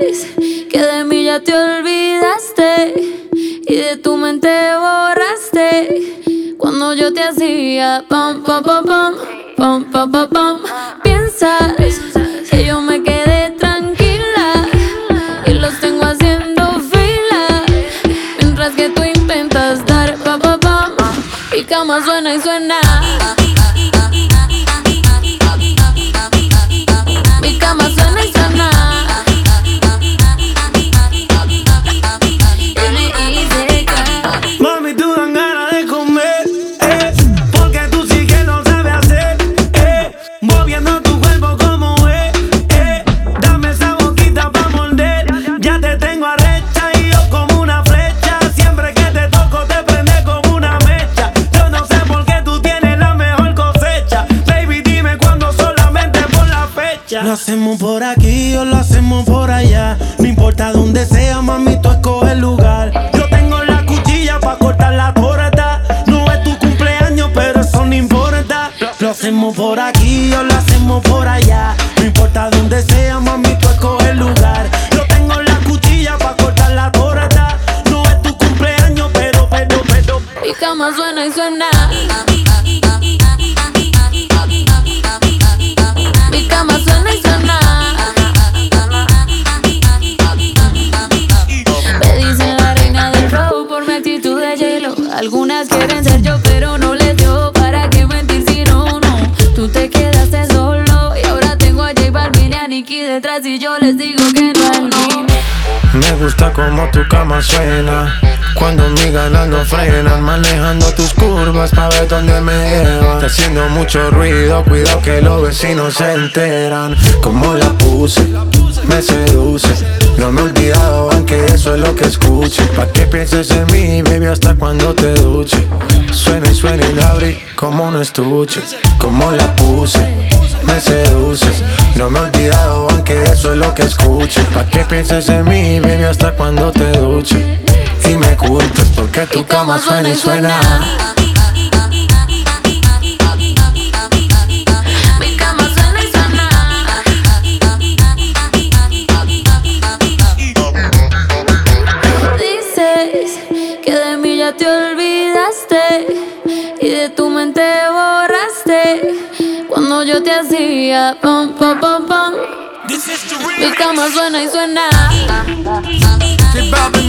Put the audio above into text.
Dices que de mí ya te olvidaste y de tu mente borraste cuando yo te hacía pam, pam, pam, pam, pam, pam, pam, pam. Piensas que yo me quedé tranquila y los tengo haciendo fila mientras que tú intentas dar pam, pam, pam. Mi cama suena y suena. Mi cama suena y suena. Mami, tú dan ganas de comer, porque tú sí que lo sabes hacer, moviendo tu cuerpo como es, dame esa boquita pa' morder. Ya te tengo arrecha y yo como una flecha. Siempre que te toco te prende como una mecha. Yo no sé por qué tú tienes la mejor cosecha. Baby, dime cuándo, solamente por la fecha. Lo hacemos por aquí o lo hacemos por allá. No importa dónde sea, mami, tú escoge el lugar. Yo tengo la cuchilla pa' cortar la torta. No es tu cumpleaños, pero eso no importa. Lo hacemos por aquí o lo hacemos por allá. No importa dónde sea, mami, tú escoge el lugar. Yo tengo la cuchilla pa' cortar la torta. No es tu cumpleaños, pero. Mi cama suena y suena. Mi cama suena y suena. Me dicen la reina del flow por mi actitud de hielo. Algunas quieren ser yo, pero no les dio. ¿Para qué mentir si no? Tú te quedaste solo y ahora tengo a J Balvin y a Nicki detrás y yo les digo que no. Me gusta como tu cama suena cuando mis ganas no frenan, manejando tus curvas pa' ver dónde me llevan. Está haciendo mucho ruido, cuidado que los vecinos se enteran. Como la puse, me seduce. No me he olvidado, aunque eso es lo que escuche. Pa' que pienses en mí, baby, hasta cuando te duche. Suena y suena y la abrí como un estuche. Como la puse, me seduces. No me he olvidado, aunque eso es lo que escuche. Pa' que pienses en mí, baby, hasta cuando te duche. Y me culpes porque tu cama suena y suena. Mi cama suena y suena. Dices que de mí ya te olvidaste y de tu mente borraste cuando yo te hacía pam, pam, pam, pam. Mi cama suena y suena.